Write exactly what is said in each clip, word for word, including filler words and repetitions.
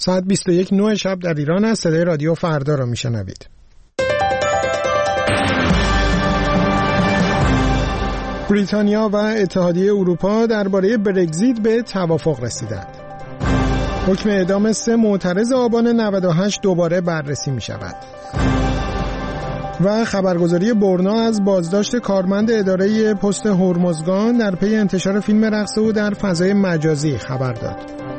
ساعت بیست و یک و نه شب در ایران است. صدای رادیو فردا را میشنوید. بریتانیا و اتحادیه اروپا درباره برگزیت به توافق رسیدند. حکم اعدام سه معترض آبان نود و هشت دوباره بررسی می شود. و خبرگزاری برنا از بازداشت کارمند اداره پست هرمزگان در پی انتشار فیلم رقص او در فضای مجازی خبر داد.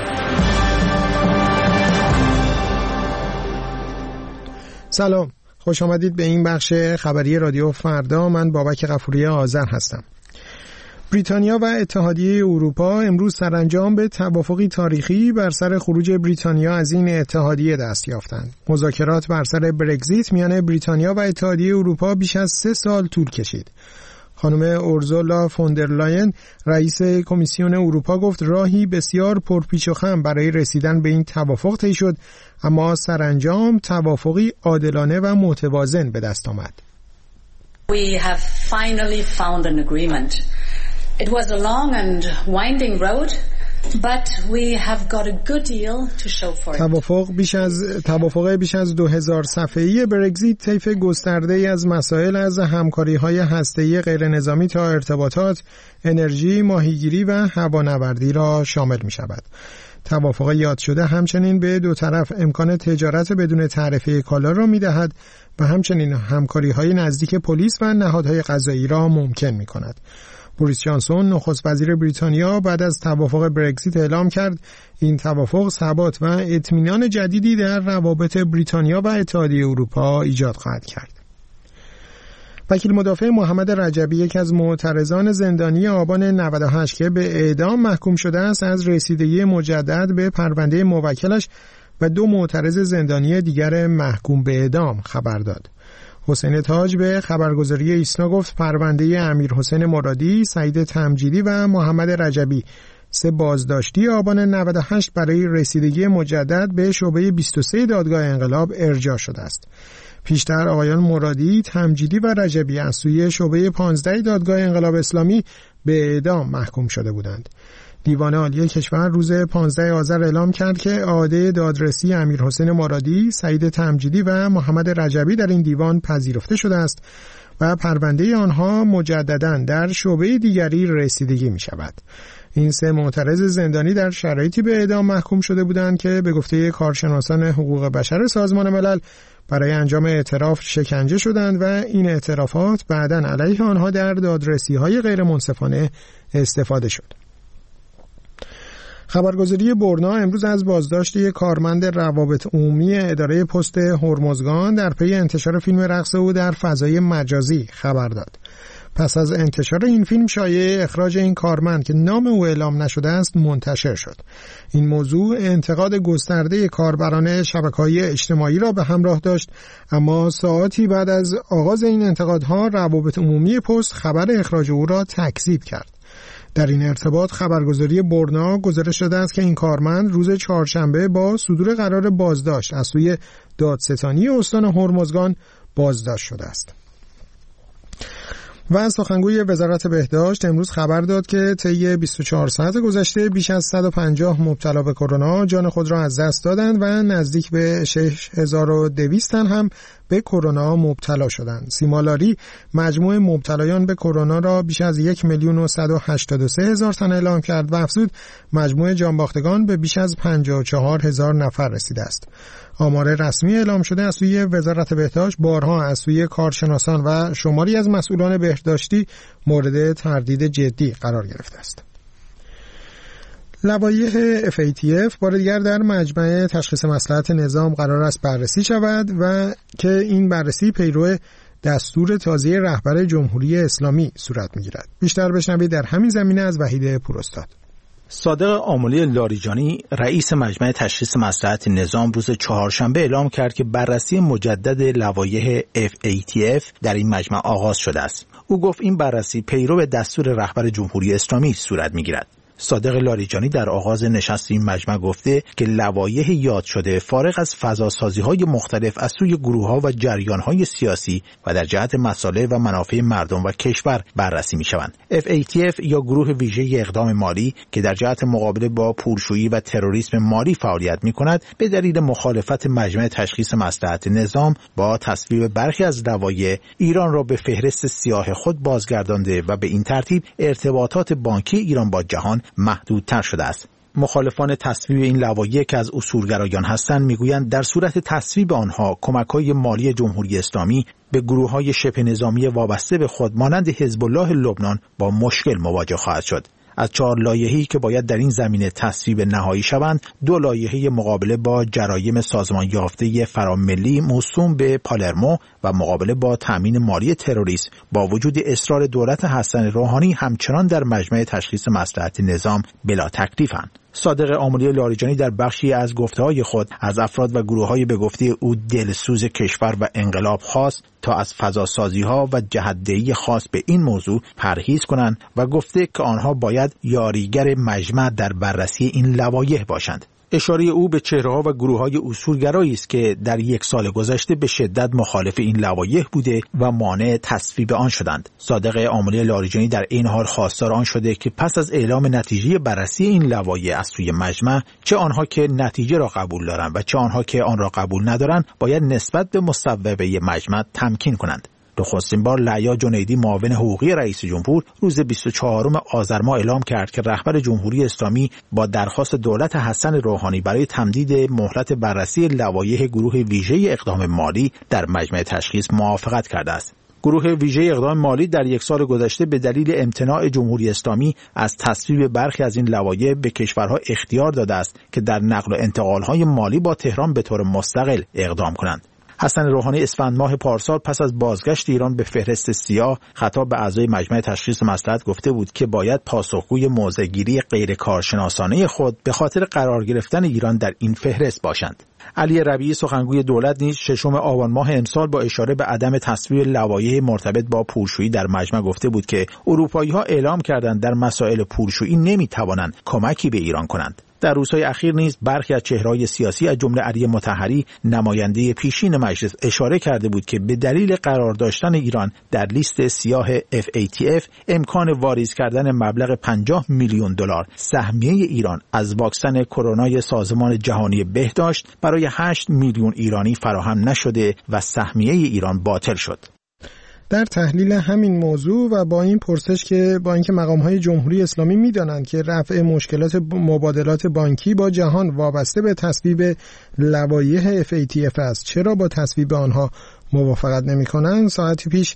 سلام، خوش آمدید به این بخش خبری رادیو فردا. من بابک غفوری آذر هستم. بریتانیا و اتحادیه اروپا امروز سرانجام به توافقی تاریخی بر سر خروج بریتانیا از این اتحادیه دست یافتند. مذاکرات بر سر برگزیت میان بریتانیا و اتحادیه اروپا بیش از سه سال طول کشید. خانم اورسولا فوندرلاین رئیس کمیسیون اروپا گفت راهی بسیار پرپیچ و خم برای رسیدن به این توافق طی شد، اما سرانجام توافقی عادلانه و متوازن به دست آمد. We have finally found an agreement. It was a long and winding road, but we have got a good deal to show for it. توافق بیش از توافق بیش از دو هزار صفحه‌ای برگزیت طیف گسترده‌ای از مسائل از همکاری‌های هسته‌ای غیرنظامی تا ارتباطات، انرژی، ماهیگیری و هوانوردی را شامل می‌شود. توافق یاد شده همچنین به دو طرف امکان تجارت بدون تعرفه کالا را می‌دهد و همچنین همکاری‌های نزدیک پلیس و نهادهای قضایی را ممکن می‌کند. بوریس جانسون نخست وزیر بریتانیا بعد از توافق برگزیت اعلام کرد این توافق ثبات و اطمینان جدیدی در روابط بریتانیا و اتحادیه اروپا ایجاد خواهد کرد. وکیل مدافع محمد رجبی، یکی از معترضان زندانی آبان نود و هشت که به اعدام محکوم شده است، از رسیدگی مجدد به پرونده موکلش و دو معترض زندانی دیگر محکوم به اعدام خبر داد. حسین تاج به خبرگزاری ایسنا گفت پرونده امیر حسین مرادی، سعید تمجیدی و محمد رجبی سه بازداشتی آبان نود و هشت برای رسیدگی مجدد به شعبه بیست و سه دادگاه انقلاب ارجاع شده است. پیشتر آقایان مرادی، تمجیدی و رجبی از سوی شعبه پانزده دادگاه انقلاب اسلامی به اعدام محکوم شده بودند. دیوان عالی کشور روز پانزده آذر اعلام کرد که اعاده دادرسی امیر حسین مرادی، سعید تمجیدی و محمد رجبی در این دیوان پذیرفته شده است و پرونده آنها مجدداً در شعبه دیگری رسیدگی می شود. این سه معترض زندانی در شرایطی به اعدام محکوم شده بودند که به گفته کارشناسان حقوق بشر سازمان ملل برای انجام اعتراف شکنجه شدند و این اعترافات بعداً علیه آنها در دادرسی‌های غیر منصفانه استفاده شد. خبرگزاری برنا امروز از بازداشت یک کارمند روابط عمومی اداره پست هرمزگان در پی انتشار فیلم رقص او در فضای مجازی خبر داد. پس از انتشار این فیلم شایعه اخراج این کارمند که نام او اعلام نشده است منتشر شد. این موضوع انتقاد گسترده کاربران شبکه‌های اجتماعی را به همراه داشت، اما ساعاتی بعد از آغاز این انتقادها روابط عمومی پست خبر اخراج او را تکذیب کرد. در این ارتباط خبرگزاری برنا گزارش داده است که این کارمند روز چهارشنبه با صدور قرار بازداشت از سوی دادستانی استان هرمزگان بازداشت شده است. و سخنگوی وزارت بهداشت امروز خبر داد که طی بیست و چهار ساعت گذشته بیش از صد و پنجاه مبتلا به کرونا جان خود را از دست دادند و نزدیک به شش هزار و دویست تن هم به کرونا مبتلا شدند. سیمالاری مجموع مبتلایان به کرونا را بیش از یک میلیون و صد و هشتاد و سه هزار تن اعلام کرد و افزود مجموع جانباختگان به بیش از پنجاه و چهار هزار نفر رسیده است. آمار رسمی اعلام شده از سوی وزارت بهداشت بارها از سوی کارشناسان و شماری از مسئولان بهداشتی مورد تردید جدی قرار گرفته است. لوایح اف ای تی اف بار دیگر در مجمع تشخیص مصلحت نظام قرار است بررسی شود و که این بررسی پیرو دستور تازه رهبر جمهوری اسلامی صورت می‌گیرد. بیشتر بشنوید در همین زمینه از وحید پوراستاد. صادق آملی لاریجانی رئیس مجمع تشخیص مصلحت نظام روز چهارشنبه اعلام کرد که بررسی مجدد لوایح اف ای تی اف در این مجمع آغاز شده است. او گفت این بررسی پیرو به دستور رهبر جمهوری اسلامی صورت می‌گیرد. صادق لاریجانی در آغاز نشست این مجمع گفته که لوایح یاد شده فارغ از فضاسازی‌های مختلف از سوی گروه‌ها و جریان‌های سیاسی و در جهت مصالح و منافع مردم و کشور بررسی می‌شوند. اف ای تی اف یا گروه ویژه اقدام مالی که در جهت مقابله با پولشویی و تروریسم مالی فعالیت می‌کند، به دلیل مخالفت مجمع تشخیص مصلحت نظام با تصویب برخی از لوایح ایران را به فهرست سیاه خود بازگردانده و به این ترتیب ارتباطات بانکی ایران با جهان محدودتر شده است. مخالفان تصویب این لوایح که از اصولگرایان هستند میگویند در صورت تصویب آنها کمک‌های مالی جمهوری اسلامی به گروه‌های شبه نظامی وابسته به خود مانند حزب الله لبنان با مشکل مواجه خواهد شد. از چهار لایحه‌ای که باید در این زمینه تصویب نهایی شوند، دو لایحه مقابله با جرایم سازمان یافته فراملی موسوم به پالرمو و مقابله با تامین مالی تروریسم با وجود اصرار دولت حسن روحانی همچنان در مجمع تشخیص مصلحت نظام بلا تکلیفند. صادق آملی لاریجانی در بخشی از گفته‌های خود از افراد و گروه‌های به گفته او دلسوز کشور و انقلاب خواست تا از فضاسازی‌ها و جهت‌دهی خاص به این موضوع پرهیز کنند و گفته که آنها باید یاریگر مجمع در بررسی این لوایح باشند. اشاره او به چهره‌ها و گروه‌های اصولگرایی است که در یک سال گذشته به شدت مخالف این لوایح بوده و مانع تصویب آن شدند. صادق آملی لاریجانی در این حال خواستار آن شده که پس از اعلام نتیجه بررسی این لوایح از سوی مجمع، چه آنها که نتیجه را قبول دارند و چه آنها که آن را قبول ندارند، باید نسبت به مصوبه مجمع تمکین کنند. نخستین بار لعیا جنیدی معاون حقوقی رئیس جمهور روز بیست و چهارم آذر ماه اعلام کرد که رهبر جمهوری اسلامی با درخواست دولت حسن روحانی برای تمدید مهلت بررسی لوایح گروه ویژه اقدام مالی در مجمع تشخیص موافقت کرده است. گروه ویژه اقدام مالی در یک سال گذشته به دلیل امتناع جمهوری اسلامی از تصویب برخی از این لوایح به کشورها اختیار داده است که در نقل و انتقال‌های مالی با تهران به طور مستقل اقدام کنند. حسن روحانی اسفند ماه پارسال پس از بازگشت ایران به فهرست سیاه خطاب به اعضای مجمع تشخیص مصلحت گفته بود که باید پاسخگوی موضع‌گیری غیر کارشناسانه خود به خاطر قرار گرفتن ایران در این فهرست باشند. علی ربیعی سخنگوی دولت نیز ششم آبان ماه امسال با اشاره به عدم تصویب لوایح مرتبط با پولشویی در مجمع گفته بود که اروپایی‌ها اعلام کردند در مسائل پولشویی نمی‌توانند کمکی به ایران کنند. در روزهای اخیر نیز برخی از چهره‌های سیاسی از جمله علی مطهری نماینده پیشین مجلس اشاره کرده بود که به دلیل قرار داشتن ایران در لیست سیاه اف ای تی اف امکان واریز کردن مبلغ پنجاه میلیون دلار سهمیه ایران از واکسن کرونای سازمان جهانی بهداشت برای هشت میلیون ایرانی فراهم نشده و سهمیه ایران باطل شد. در تحلیل همین موضوع و با این پرسش که با اینکه مقام‌های جمهوری اسلامی می‌دانند که رفع مشکلات مبادلات بانکی با جهان وابسته به تصویب لوایح اف ای تی اف است، چرا با تصویب آنها موافقت نمی‌کنند؟ ساعتی پیش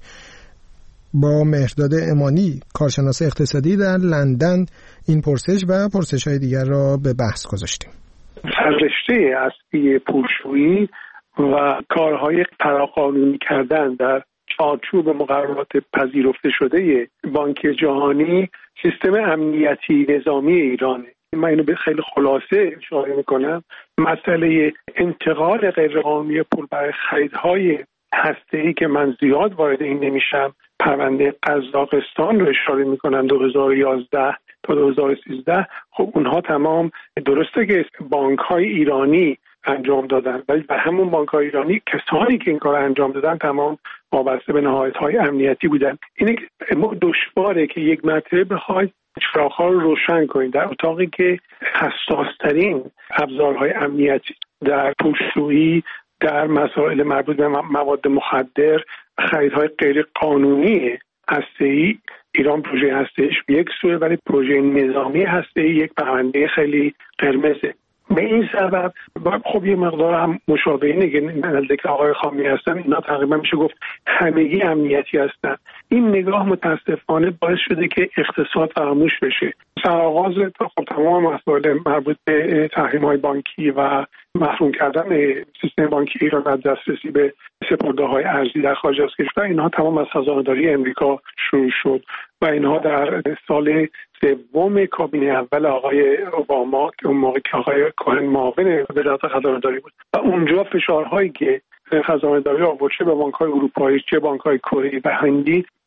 با مهرداد امانی کارشناس اقتصادی در لندن این پرسش و پرسش‌های دیگر را به بحث گذاشتیم. سررشته اصلی پولشویی و کارهای فراقانونی کردن در چارچوب مقررات پذیرفته شده بانک جهانی سیستم امنیتی نظامی ایرانه. من اینو به خیلی خلاصه اشاره میکنم. مسئله انتقال غیرقانونی پول برای خریدهای هسته‌ای که من زیاد وارد این نمیشم، پرونده قزاقستان رو اشاره میکنم دو هزار و یازده تا دو هزار و سیزده. خب اونها تمام درسته که بانک‌های ایرانی انجام دادن، ولی به همون بانک‌های ایرانی کسانی که این کار انجام دادن تمام وابسته به نهادهای امنیتی بودن. اینه که دشواره که یک مرتبه بخواید چراغ‌ها رو روشن کنید در اتاقی که حساس‌ترین ابزارهای امنیتی در پولشویی، در مسائل مربوط به مواد مخدر، خریدهای غیر قانونی هسته‌ای. ایران پروژه هسته‌ایش یک سوه، ولی پروژه نظامی هسته‌ای یک پرونده خیلی قرمزه. به این سبب خب یه مقدار هم مشابه اینه که نزدیک آقای خامنه‌ای هستن، اینا تقریبا میشه گفت همگی امنیتی هستن. این نگاه متاسفانه باعث شده که اقتصاد فراموش بشه. سرآغاز خب تمام مسائل مربوط به تحریم‌های بانکی و محروم کردن سیستم بانکی ایران از دسترسی به سپرده‌های ارزی در خارج از کشور، اینها تمام از خزانه‌داری امریکا شروع شد و اینها در سال سوم کابینه اول آقای اوباما که اون موقع که آقای کوهن معاون وزارت خزانه‌داری بود و اونجا فشارهایی که خزانه‌داری آورد چه به بانک‌های اروپایی چه بانک‌های کره و هندی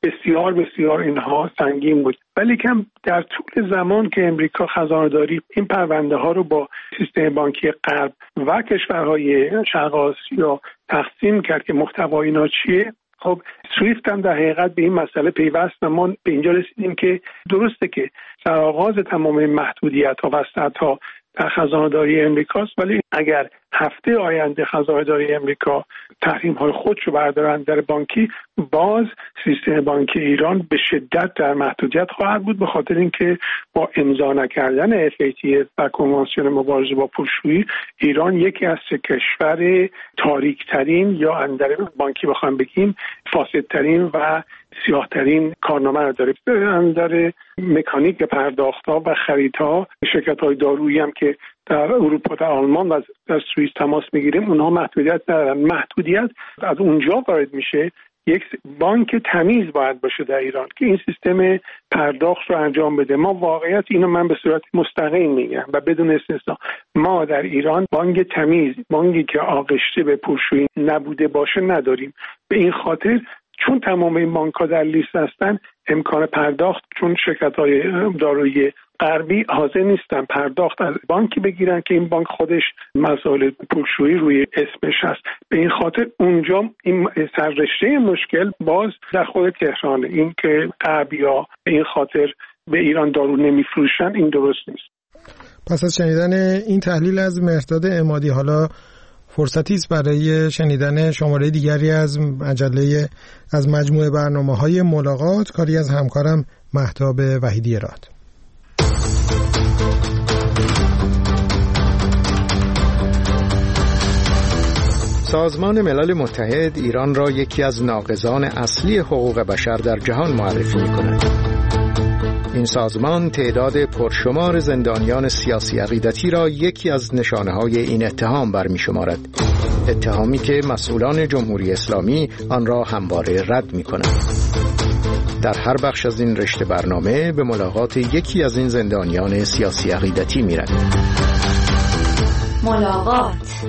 بسیار بسیار اینها سنگین بود. ولی کم در طول زمان که امریکا خزانه‌داری این پرونده ها رو با سیستم بانکی غرب و کشورهای شرق آسیا تقسیم کرد که محتوای اینا چیه، خب سویفت هم در حقیقت به این مسئله پیوست و ما به اینجا رسیدیم که درسته که در آغاز تمام محدودیت ها و سطح در خزانه‌داری امریکاست، ولی اگر هفته آینده خزانه‌داری امریکا تحریم های خودشو بردارن در بانکی، باز سیستم بانکی ایران به شدت در محدودیت خواهد بود، به خاطر اینکه با امضا نکردن اف ای تی اف و کنوانسیون مبارزه با پولشویی، ایران یکی از سه کشور تاریک‌ترین یا اندر بانکی بخوام بگیم فاسدترین و سیاه‌ترین کارنامه رو داره. اندر مکانیک پرداخت‌ها و خریدها شرکت‌های دارویی هم که در اروپا، در آلمان و در سوئیس تماس میگیریم، اونها محدودیت ندارن. محدودیت از اونجا وارد میشه یک بانک تمیز باید باشه در ایران که این سیستم پرداخت رو انجام بده. ما واقعیت اینو من به صورت مستقیم میگم و بدون استثنا، ما در ایران بانک تمیز، بانکی که آغشته به پولشویی نبوده باشه نداریم. به این خاطر چون تمام این بانک‌ها در لیست هستن، امکان پرداخت، چون شرکت‌های دارویی غربی حاضر نیستن پرداخت از بانکی بگیرن که این بانک خودش مسائل پولشویی روی اسمش هست. به این خاطر اونجا این سررشته مشکل باز در خود تهرانه. این که غربی‌ها به این خاطر به ایران دارو نمیفروشن، این درست نیست. پس از شنیدن این تحلیل از مهرداد عمادی، حالا فرصتی است برای شنیدن شماره دیگری از مجله از مجموعه برنامه‌های ملاقات، کاری از همکارم مهتاب وحیدی راد. سازمان ملل متحد ایران را یکی از ناقضان اصلی حقوق بشر در جهان معرفی می‌کند. این سازمان تعداد پرشمار زندانیان سیاسی عقیدتی را یکی از نشانه‌های این اتهام برمی‌شمارد، اتهامی که مسئولان جمهوری اسلامی آن را همواره رد می‌کنند. در هر بخش از این رشته برنامه به ملاقات یکی از این زندانیان سیاسی عقیدتی می‌رویم. ملاقات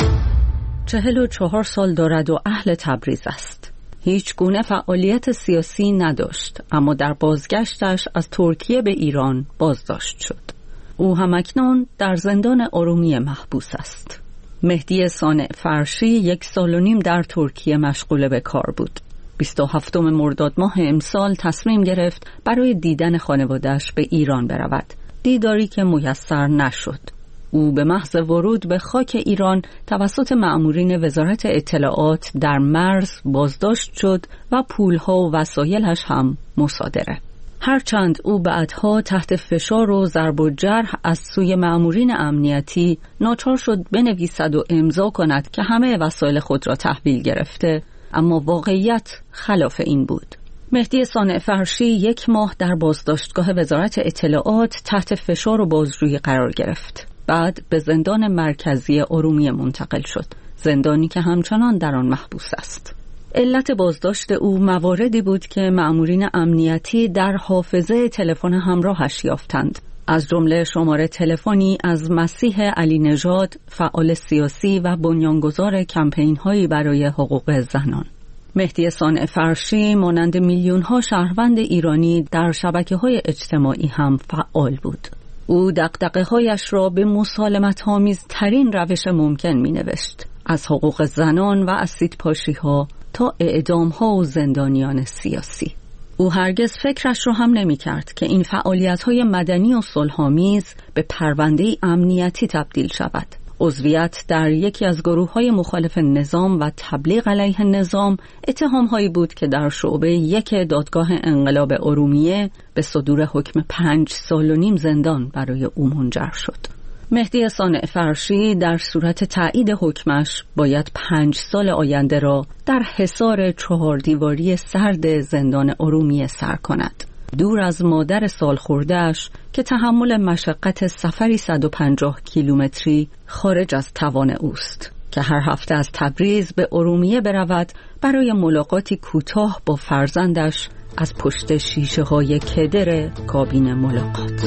چهل و چهار سال دارد و اهل تبریز است. هیچ گونه فعالیت سیاسی نداشت، اما در بازگشتش از ترکیه به ایران بازداشت شد. او همکنون در زندان ارومیه محبوس است. مهدی صانع فرشی یک سال و نیم در ترکیه مشغول به کار بود. بیست و هفتم مرداد ماه امسال تصمیم گرفت برای دیدن خانواده‌اش به ایران برود، دیداری که میسر نشد. او به محض ورود به خاک ایران توسط مأمورین وزارت اطلاعات در مرز بازداشت شد و پولها و وسایلش هم مصادره. هرچند او بعدها تحت فشار و ضرب و جرح از سوی مأمورین امنیتی ناچار شد بنویسد و امضا کند که همه وسایل خود را تحویل گرفته، اما واقعیت خلاف این بود. مهدی صانع فرشی یک ماه در بازداشتگاه وزارت اطلاعات تحت فشار و بازجویی قرار گرفت. بعد به زندان مرکزی ارومیه منتقل شد، زندانی که همچنان در آن محبوس است. علت بازداشت او مواردی بود که مأمورین امنیتی در حافظه تلفن همراهش یافتند، از جمله شماره تلفنی از مسیح علی نژاد، فعال سیاسی و بنیانگذار کمپین‌هایی برای حقوق زنان. مهدی صانع فرشی مانند میلیون‌ها شهروند ایرانی در شبکه‌های اجتماعی هم فعال بود. او دغدغه‌هایش را به مسالمت‌آمیز ترین روش ممکن می‌نوشت، از حقوق زنان و اسیدپاشی‌ها تا اعدام‌ها و زندانیان سیاسی. او هرگز فکرش را هم نمی‌کرد که این فعالیت‌های مدنی و صلح‌آمیز به پرونده امنیتی تبدیل شود. عضویت در یکی از گروه‌های مخالف نظام و تبلیغ علیه نظام اتهام‌هایی بود که در شعبه یک دادگاه انقلاب ارومیه به صدور حکم پنج سال و نیم زندان برای او منجر شد. مهدی صانع فرشی در صورت تایید حکمش باید پنج سال آینده را در حصار چهار دیواری سرد زندان ارومیه سر کند، دور از مادر سالخورده‌اش که تحمل مشقت سفری صد و پنجاه کیلومتری خارج از توان اوست، که هر هفته از تبریز به ارومیه برود برای ملاقاتی کوتاه با فرزندش از پشت شیشه‌های کدر کابین ملاقات.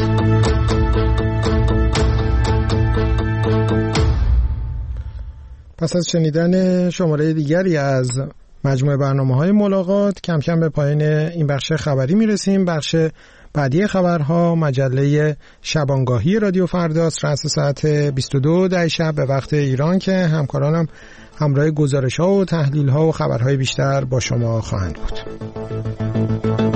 پس از شنیدن شماره دیگری از مجموعه برنامه‌های ملاقات. کم کم به پایان این بخش خبری میرسیم. بخش بعدی خبرها مجله شبانگاهی رادیو فرداست، رأس ساعت بیست و دو ده شب به وقت ایران که همکارانم همراه گزارش‌ها و تحلیل‌ها و خبرهای بیشتر با شما خواهند بود.